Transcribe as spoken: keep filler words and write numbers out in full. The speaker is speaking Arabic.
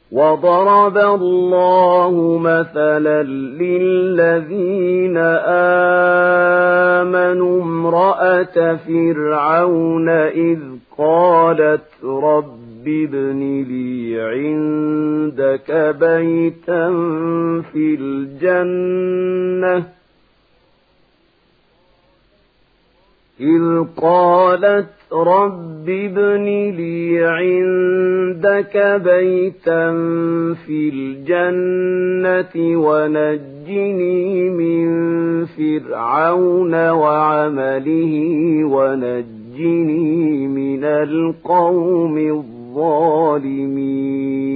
وضرب الله مثلا للذين آمنوا امرأة فرعون إذ قالت رب ابن لي عندك بيتا في الجنة إذ قالت رب ابن لي عندك بيتا في الجنة ونجني من فرعون وعمله ونجني من القوم الظالمين